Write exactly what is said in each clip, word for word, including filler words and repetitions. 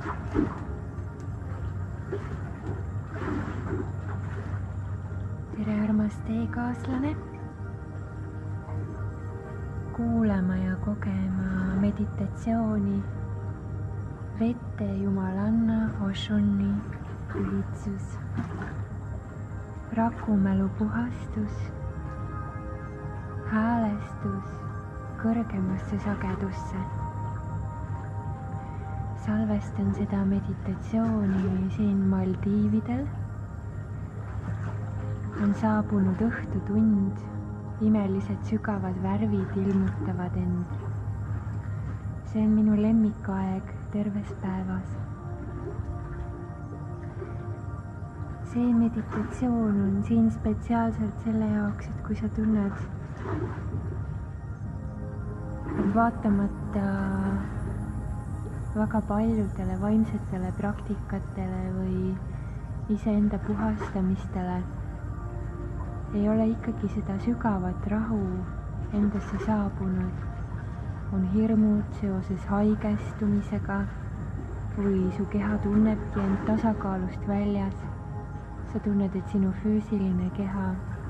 tere, armas teekaaslane, kuulama ja kogema meditatsiooni vette Jumalanna Oshuni pühitsus, rakumälu puhastus, häälestus kõrgemasse sagedusse. Salvestan seda meditatsiooni siin Maldiividel. On saabunud õhtutund, imelised sügavad värvid ilmutavad end. See on minu lemmikaeg terves päevas. See meditatsioon on siin spetsiaalselt selle jaoks, et kui sa tunned, et vaatamata väga paljudele vaimsetele praktikatele või iseenda puhastamistele ei ole ikkagi seda sügavat rahu endasse saabunud. On hirmud seoses haigestumisega või su keha tunnebki end tasakaalust väljas. Sa tunned, et sinu füüsiline keha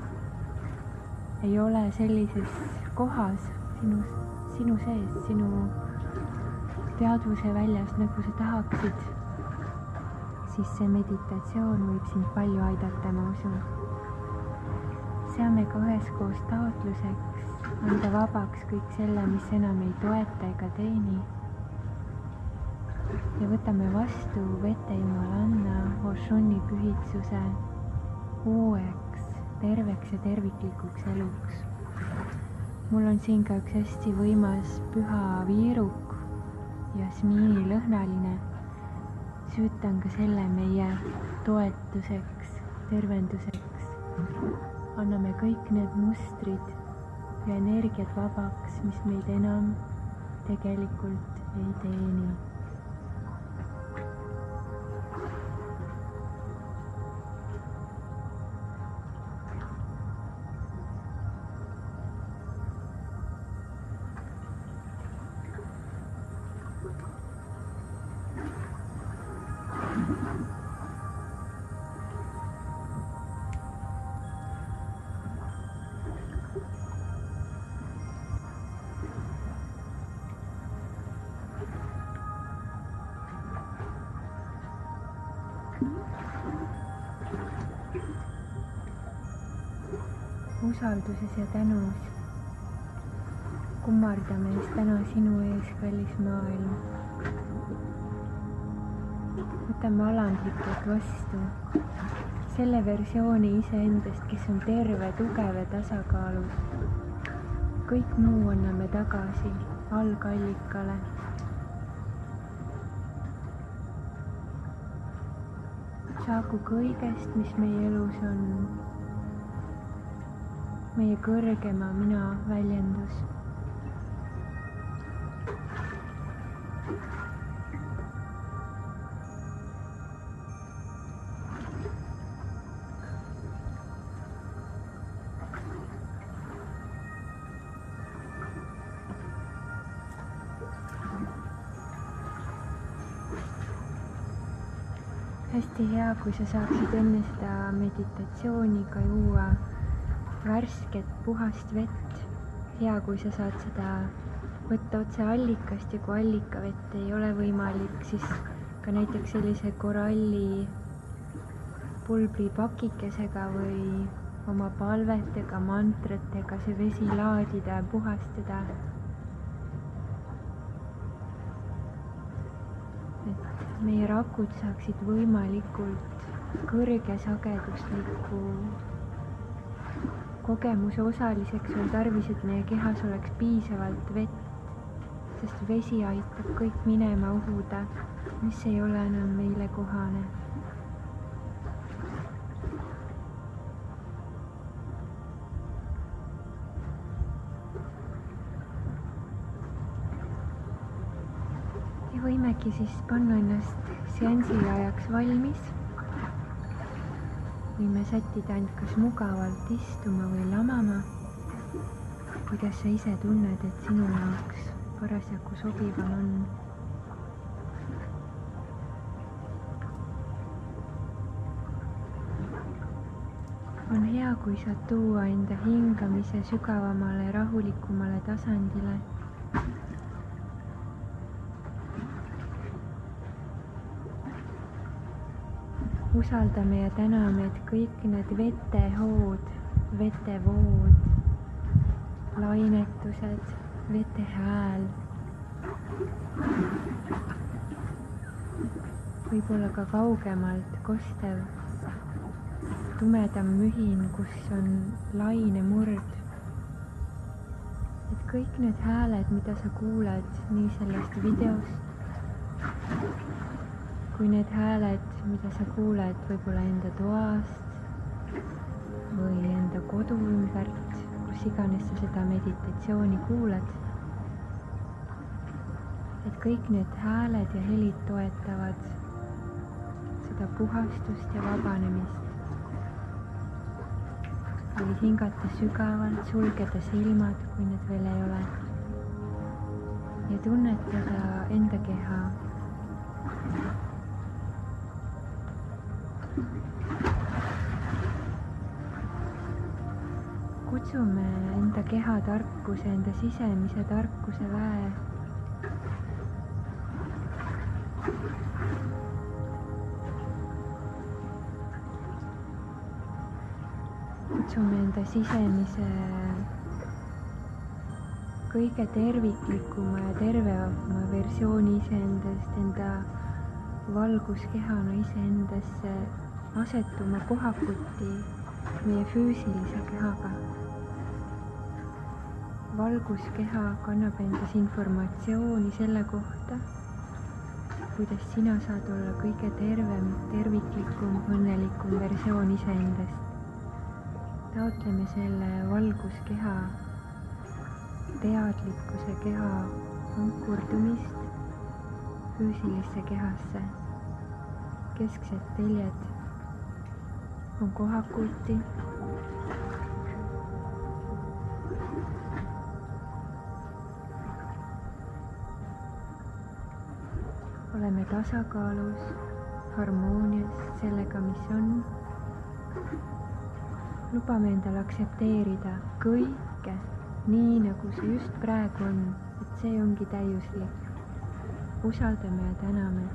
ei ole sellises kohas sinu, sinu sees, sinu teadvuse väljas, nagu sa tahaksid, siis see meditatsioon võib sind palju aidata, ma usun. Seame ka üheskoos taotluseks anda vabaks kõik selle, mis enam ei toeta ega teeni. Ja võtame vastu vette Jumalanna Oshuni pühitsuse uueks, terveks ja terviklikuks eluks. Mul on siin ka üks hästi võimas püha viiruk, jasmiini lõhnaline. Süütan ka selle meie toetuseks, tervenduseks. Anname kõik need mustrid ja energiat vabaks, mis meid enam tegelikult ei teeni. Usalduses ja tänus kummardame ees täna sinu ees, kallis maailm. Võtame alandlikult vastu selle versiooni iseendast, kes on terve, tugev ja tasakaalus. Kõik muu anname tagasi algallikale. Saagu kõigest, mis meie elus on, meie kõrgema mina väljendus. Hästi hea, kui sa saaksid enne seda meditatsiooni ka juua värsket puhast vett. Hea, kui sa saad seda võtta otse allikast ja kui allikavett ei ole võimalik, siis ka näiteks sellise koralli pulbripakikesega või oma palvetega, mantratega see vesi laadida ja puhastada. Et meie rakud saaksid võimalikult kõrge sagedusliku kogemuse osaliseks on tarvis, et meie kehas oleks piisavalt vett, sest vesi aitab kõik minema uhuda, mis ei ole enam meile kohane. Ja võimegi siis panna ennast seansi ajaks valmis. Võime sättida end kas mugavalt istuma või lamama, kuidas sa ise tunned, et sinu jaoks parasjagu sobivam on. hea, kui saad tuua enda hingamise sügavamale, rahulikumale tasandile. usaldame ja täname, et kõik need vetehood, vetevood, lainetused, vete hääl, võib-olla ka kaugemalt kostev, tumedam mühin, kus on lainemurd. Et kõik need hääled, mida sa kuuled nii sellest videost, kui need hääled, mida sa kuuled võib-olla enda toast või enda kodu ümbert, kus iganes sa seda meditatsiooni kuulad, et kõik need hääled ja helid toetavad seda puhastust ja vabanemist. võid hingata sügavalt, sulgeda silmad, kui need veel ei ole, ja tunnetada enda keha. Kutsume enda keha tarkuse, enda sisemise tarkuse väe. Kutsume enda sisemise kõige terviklikuma ja tervema versiooni iseendast, enda valguskehana iseendasse asetuma kohakuti meie füüsilise kehaga. Valguskeha kannab endas informatsiooni selle kohta, kuidas sina saad olla kõige tervem, terviklikum, õnnelikum versioon iseendast. Taotleme selle valguskeha, teadlikkuse keha ankurdumist füüsilisse kehasse. Kesksed teljed on kohakuti. Oleme tasakaalus, harmoonias sellega, mis on. Lubame endale aksepteerida kõike nii, nagu see just praegu on, et see ongi täiuslik. Usaldame ja täname.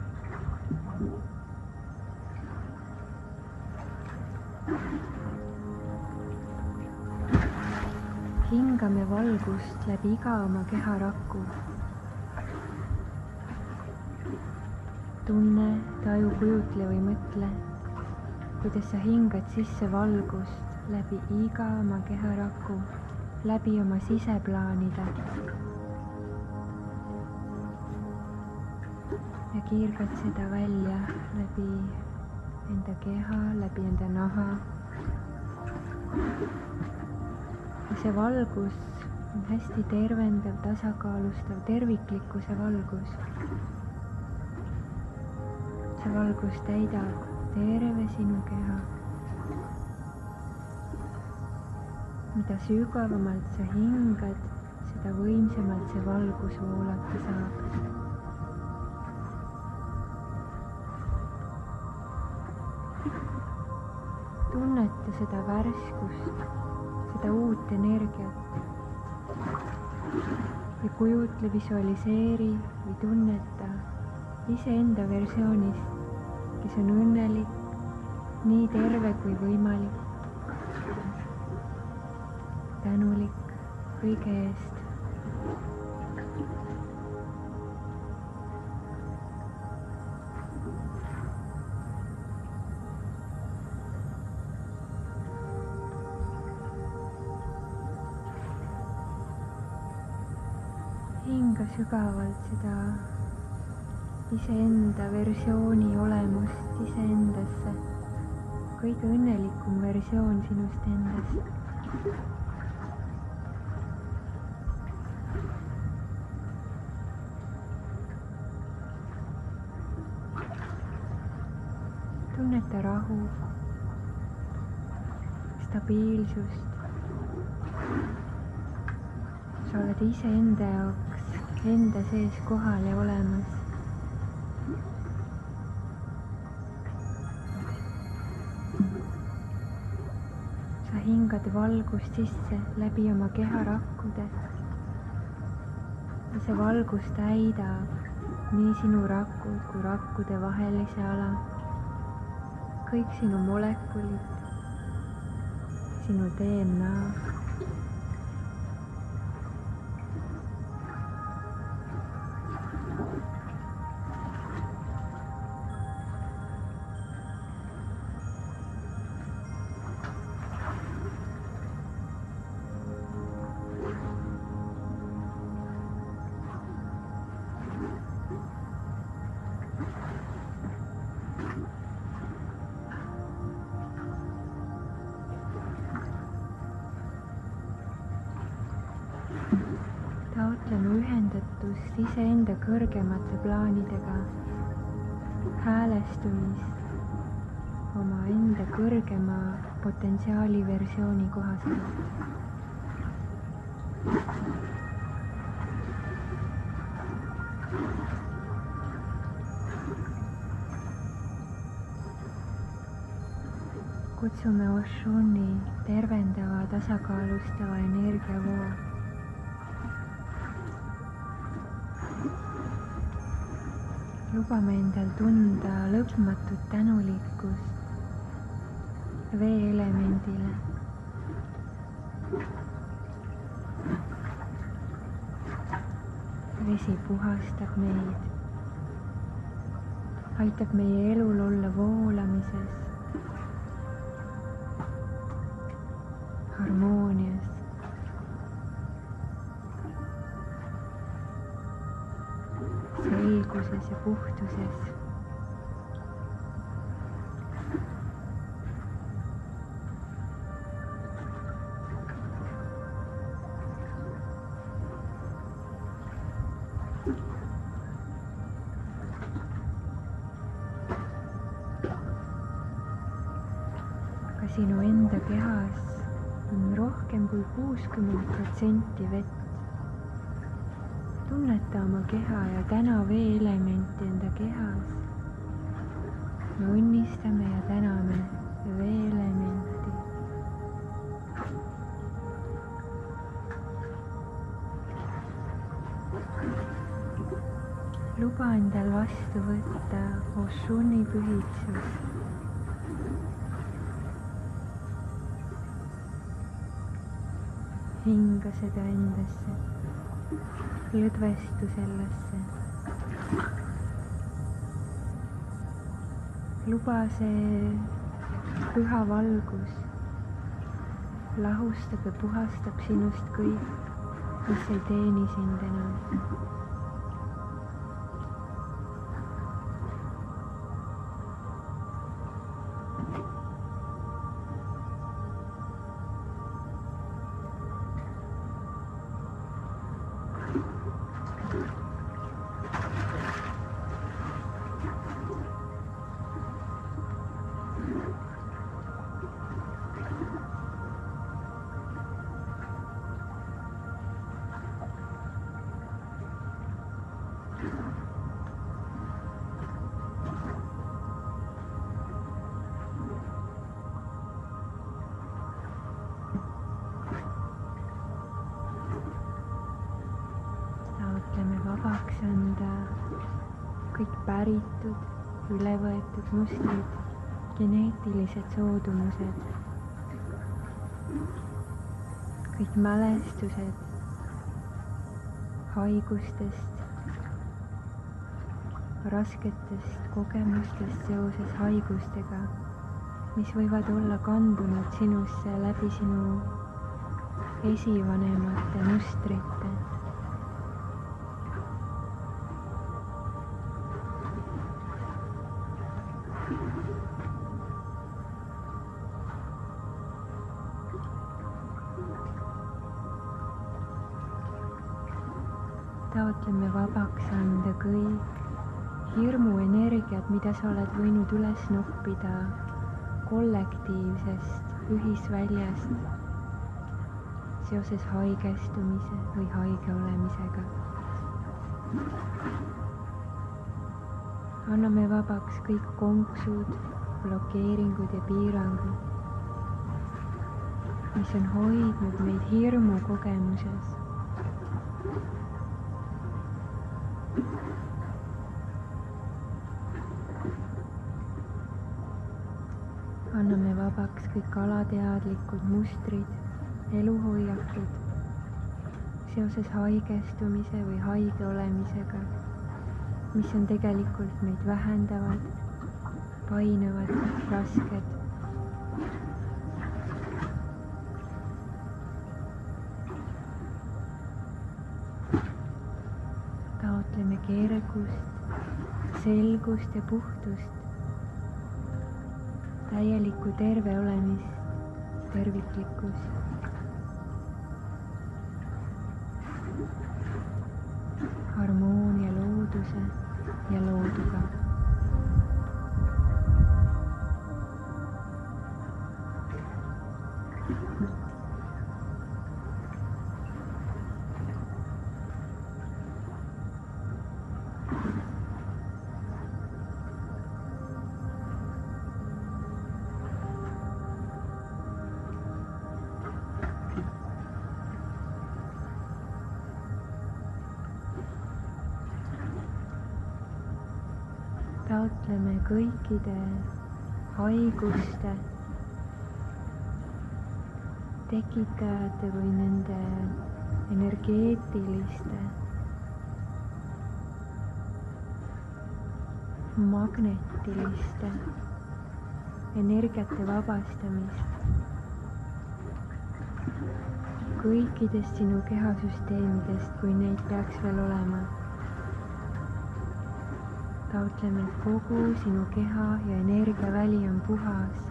Hingame valgust läbi iga oma keharaku. Tunne, taju, kujutle või mõtle, kuidas sa hingad sisse valgust läbi iga oma keharaku, läbi oma siseplaanide. Ja kiirgad seda välja läbi enda keha, läbi enda naha. Ja see valgus on hästi tervendav, tasakaalustav, terviklikkuse valgus. See valgus täidab terve sinu keha. Mida sügavamalt sa hingad, seda võimsamalt see valgus voolata saab. Tunneta seda värskust, seda uut energiat. Ja kujutle, visualiseeri või tunneta iseenda versioonist, kes on õnnelik, nii terve kui võimalik, tänulik kõige eest. Hinga sügavalt seda iseenda versiooni olemust iseendasse, kõige õnnelikum versioon sinust endast. Tunneta rahu, stabiilsust. Sa oled iseenda jaoks enda sees kohal ja olemas. hingad valgust sisse läbi oma keharakkude ja see valgus täidab nii sinu rakud kui rakkude vahelise ala, kõik sinu molekulid, sinu D N A. Taotleme ühendatust iseenda kõrgemate plaanidega, häälestumist oma enda kõrgema potentsiaali versiooni kohaselt. Kutsume Oshuni tervendava, tasakaalustava energiavoo. Lubame endal tunda lõpmatut tänulikkust veeelemendile. Vesi puhastab meid, aitab meie elul olla voolamises, harmoonias. Selguses ja puhtuses. Ka sinu enda kehas on rohkem kui kuuskümmend protsenti vett. Tunneta oma keha ja täna veeelementi enda kehas. Me unnistame ja täname veeelementi. Luba endal vastu võtta Oshuni pühitsus. Hinga seda endasse. Lõdvestu sellesse. Luba see püha valgus lahustab ja puhastab sinust kõik, mis ei teeni sind enam. Vabaks anda kõik päritud, ülevõetud mustrid, geneetilised soodumused, kõik mälestused haigustest, rasketest kogemustest seoses haigustega, mis võivad olla kandunud sinusse läbi sinu esivanemate mustrite. Taotleme vabaks anda kõik hirmuenergiat, mida sa oled võinud üles noppida kollektiivsest ühisväljast seoses haigestumise või haige olemisega. Anname vabaks kõik konksud, blokeeringud ja piirangud. mis on hoidnud meid hirmu kogemuses. Anname vabaks kõik alateadlikud mustrid, eluhoiakud seoses haigestumise või haige olemisega, mis on tegelikult meid vähendavad, painavad, rasked. Taotleme kergust, selgust ja puhtust, täielikku terve olemist, terviklikkust. Harmoonia looduse ja looduga. Taotleme kõikide haiguste tekitajate või nende energeetiliste, magnetiliste energiate vabastamist kõikidest sinu kehasüsteemidest, kui neid peaks veel olema. Taotleme, et kogu sinu keha ja energiaväli on puhas,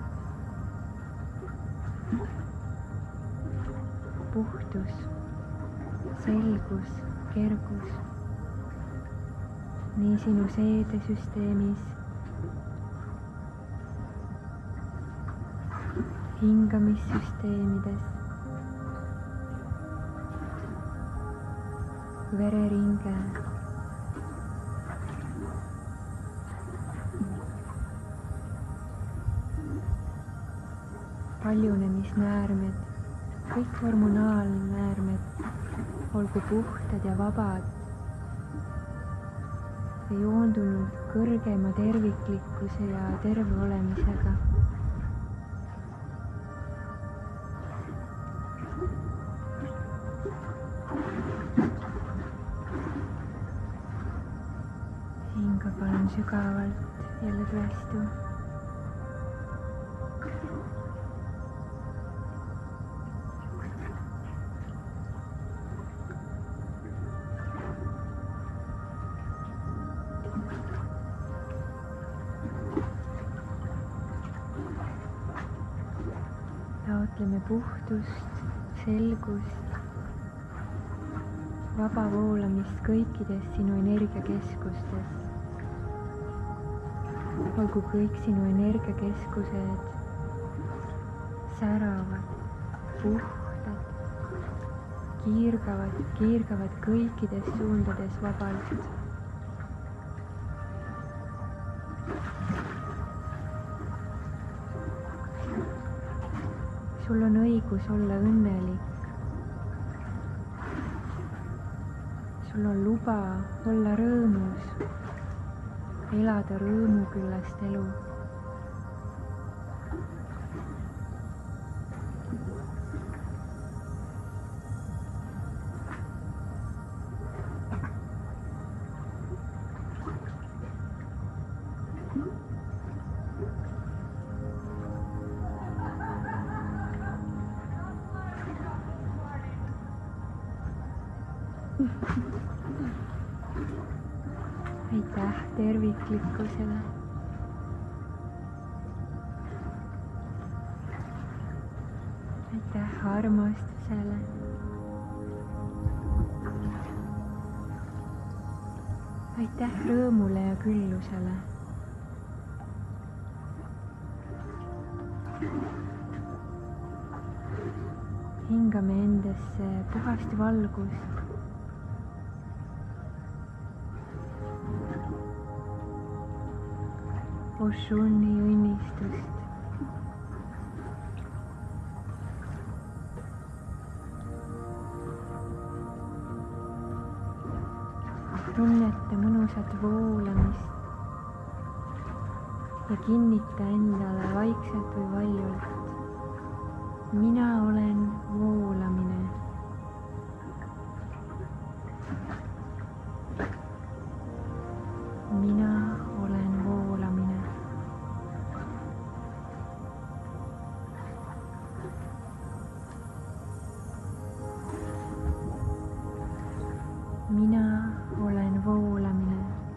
puhtus, selgus, kergus, nii sinu seedesüsteemis, hingamissüsteemides, vereringe, paljunemisnäärmed, kõik hormonaalnäärmed olgu puhtad ja vabad ja joondunud kõrgema terviklikkuse ja terve olemisega. Hinga palun sügavalt jälle tõestu. Taotleme puhtust, selgust, vaba voolamist kõikides sinu energiakeskustes. Olgu kõik sinu energiakeskused säravad, puhtad, kiirgavad, kiirgavad kõikides suundades vabalt. Sul on õigus olla õnnelik. Sul on luba olla rõõmus, elada rõõmuküllast elu. Aitäh terviklikkusele. Aitäh armastusele. Aitäh rõõmule ja küllusele. Hingame endasse puhast valgust. Oshuni õnnistust. tunnete mõnusat voolamist ja kinnita endale vaikselt või valjult: mina olen voolamine. mina olen voolamine. mina olen voolamine.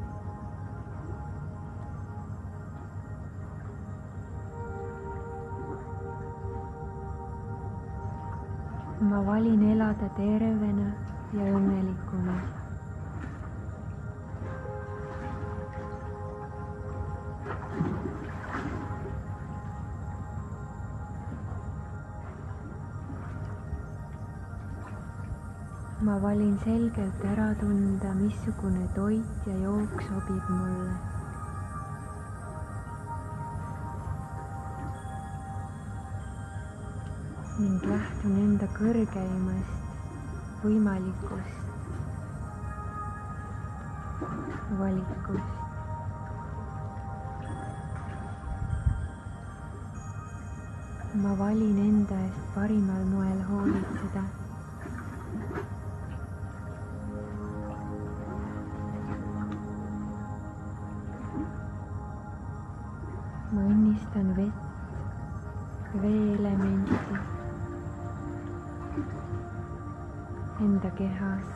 ma valin elada tervena ja õnnelikuna. ma valin selgelt ära tunda, missugune toit ja jook sobib mulle. ning lähtun enda kõrgeimast võimalikust valikust. ma valin enda eest parimal moel hoolitseda. ma õnnistan vett, veeelementi enda kehas.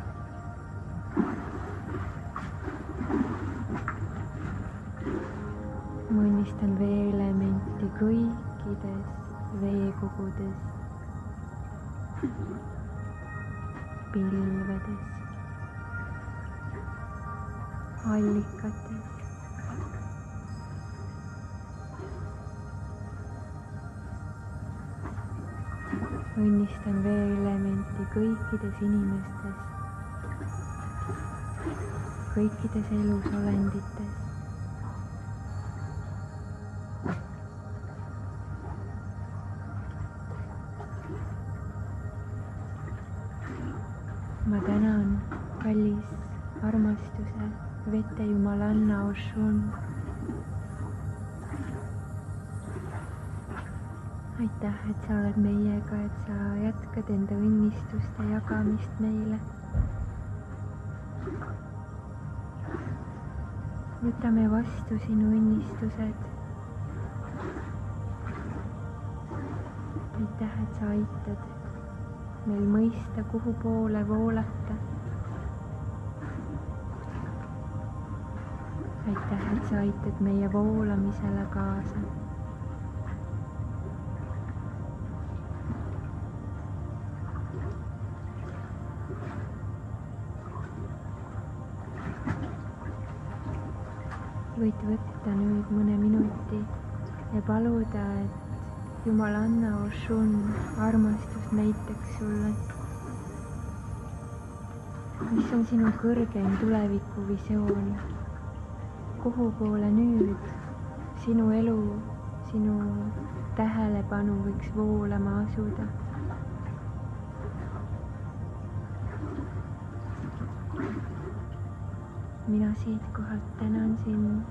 ma õnnistan veeelementi kõikides veekogudes, pilvedes, allikates. õnnistan veeelementi kõikides inimestes, kõikides elusolendites. ma tänan, kallis armastuse vetejumalanna Oshun. aitäh, et sa oled meiega, et sa jätkad enda õnnistuste jagamist meile. võtame vastu sinu õnnistused. aitäh, et sa aitad meil mõista, kuhu poole voolata. aitäh, et sa aitad meie voolamisele kaasa. võid võtta nüüd mõne minuti ja paluda, et Jumalanna Oshun armastus näitaks sulle, mis on sinu kõrgeim tulevikuvisioon, kuhu poole nüüd sinu elu, sinu tähelepanu võiks voolama asuda. mina siitkohalt tänan sind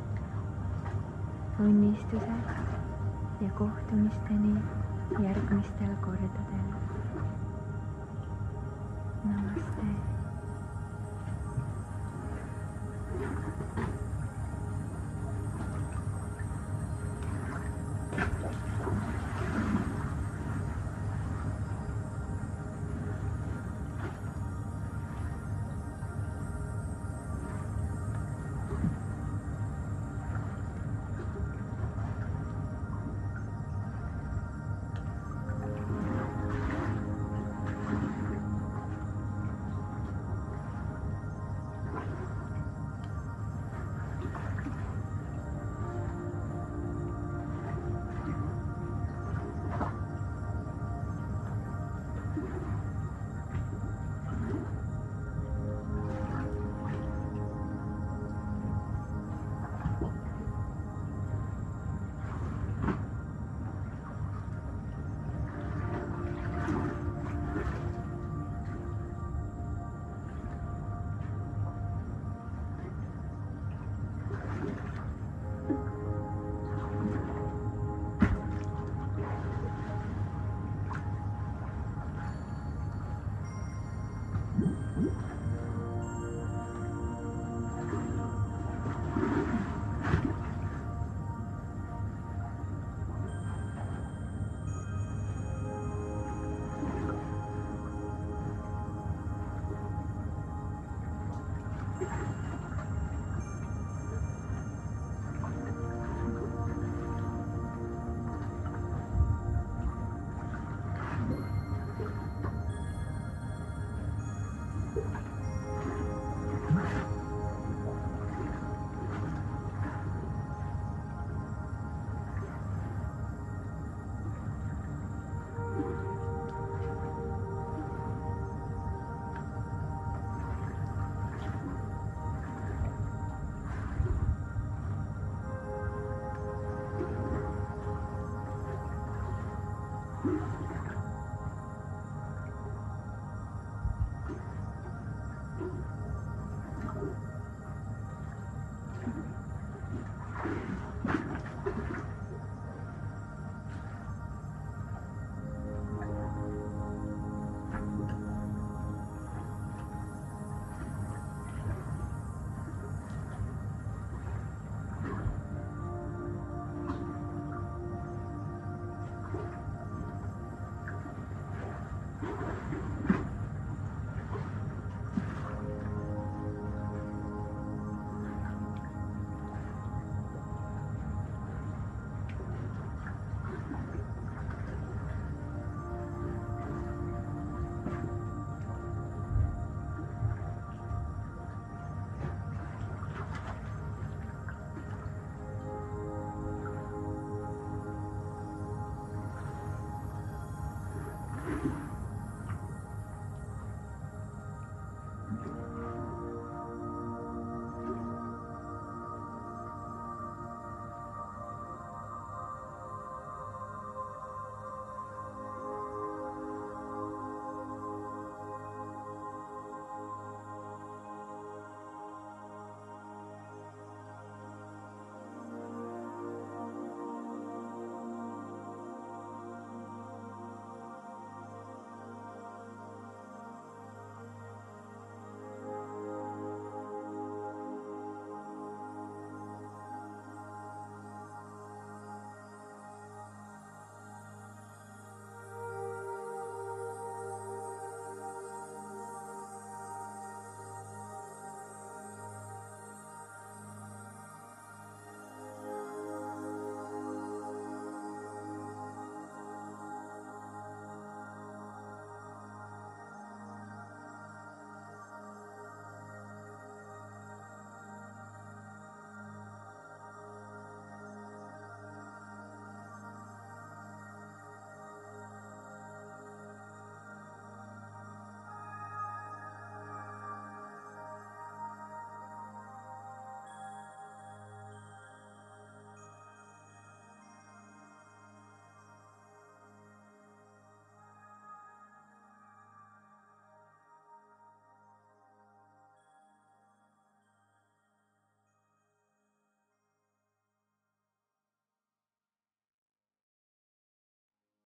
õnnistused ja kohtumisteni järgmistel kordadel. Namaste.